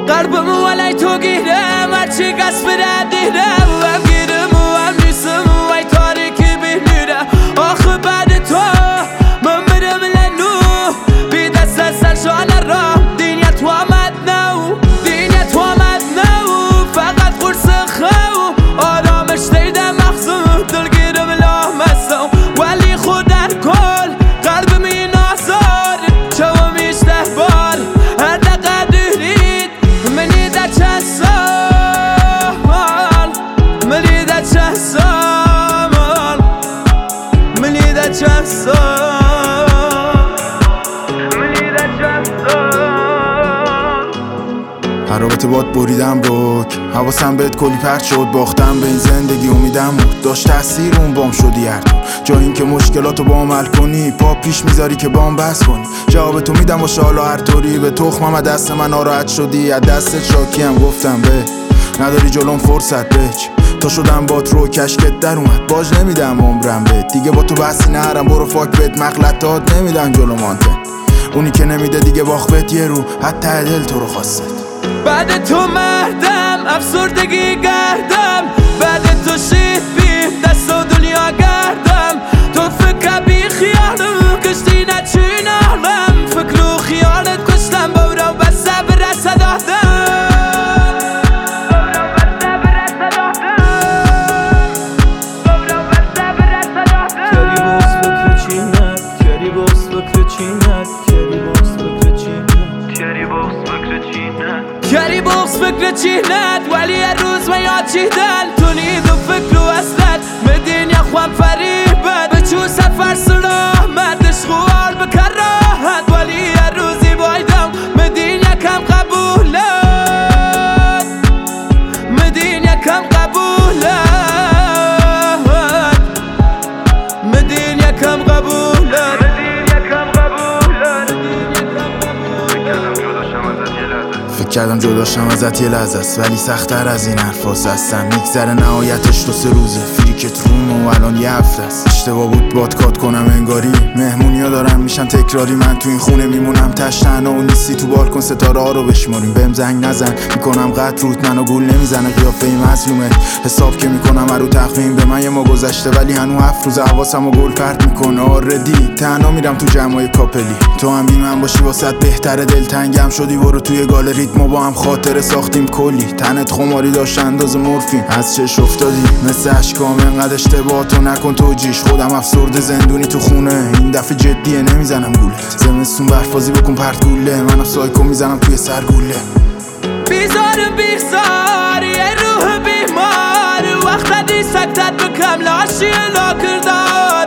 قلبم ولی تو گیرم هرچی قصد دیرم و هم گیرم و هم نیستم و ای تاریکی بمیرم آخه بعد تو من برم لنو بی دست از سرشان رام دینیا تو آمد نو دینیا تو آمد نو فقط قرص خو آرامش دیدم مخزون دلگیرم لامستم ولی خود در کل قلبم این آزار چو میشته بار هر دقیقه دورید منی در چند سال منی در چند سال منی در چند سال منی در چند سال هر رابطه باد بریدم روک حواسم بهت کلی پرت شد باختم به این زندگی امیدم بود داشت تاثیر اون بام شدی هر تو جا این که مشکلاتو با عمل کنی پا پیش میذاری که بام بس کنی جواب تو میدم باشه حالا هر طوری به تخمم از دست من ناراحت شدی از دستت شاکیم گفتم به نداری جلوم فرصت بچ تا شدم با رو کشکت در اومد باج نمیدم عمرم بهت دیگه با تو بحثی نهرم برو فاک بهت مغلطات نمیدن جلو مانتن اونی که نمیده دیگه باخت بهت یه رو حتی دل تو رو خواست بعد تو مردم افسردگی گردم بعد تو شید بیم دست و دنیا گردم تو فکر بی خیالم کشتی نچین آلم فکر و خیالت کشتم بورو بسته برسه دادم کری بغز فکر چینت ولی هر روز ما یاد چیدن تو نید و فکر و اصلت مدین یا خوام فریبت به چون سفر سلامت عشقوار بکر راحت ولی هر روزی بایدم مدین یکم قبولت مدین یکم قبولت مدین یکم قبولت فکر کردم جداشم ازت یه لحظه است ولی سخت‌تر از این حرفاس هستم میگذره نهایتش 2-3 روزه فریکت روم و الان یه هفته است اشتباه بود بادکات کنم انگاری مهمونیا دارن میشن تکراری من تو این خونه میمونم تشتنا و نیستی تو بالکن ستاره ها رو بشماریم بهم زنگ نزن میکنم قطع روت منو گول نمیزنه قیافه مظلومه حساب که میکنم رو تخمین به من یه ما گذشته ولی هنو 7 روز حواسمو گل پرت میکنه آردی تنها میرم تو جمعای کاپلی تو هم بی من باشی واسط بهتره دلتنگم شدی برو توی گالریت ما با هم خاطره ساختیم کلی تنت خماری داشت انداز مورفین از چش افتادی مثل اشکام انقدر اشتباه تو نکن توجیش خودم افسرده زندونی تو خونه این دفعه جدیه نمیزنم گولت زمستون برفازی بکن پرت گوله منم سایکو میزنم توی سر گوله بیزارم بیزار یه روح بیمار وقت دی سکتت بکم لاشی لا کردار